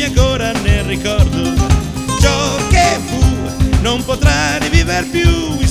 ancora nel ricordo. Ciò che fu non potrà rivivere più.